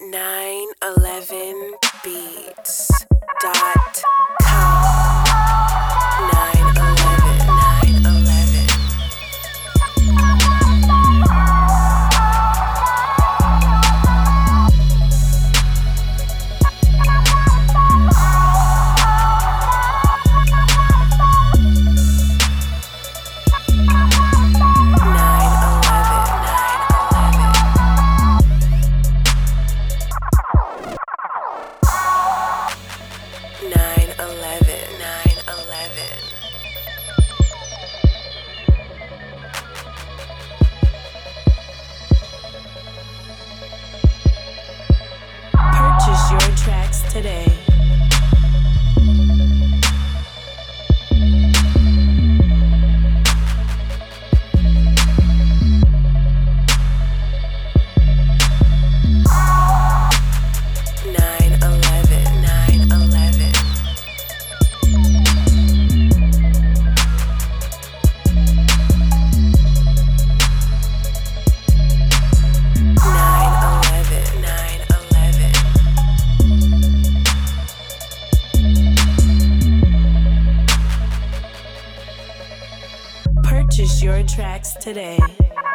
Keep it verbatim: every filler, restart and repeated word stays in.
nine eleven beats dot com. nine eleven, nine eleven. nine eleven, nine eleven. Purchase your tracks today. Purchase your tracks today.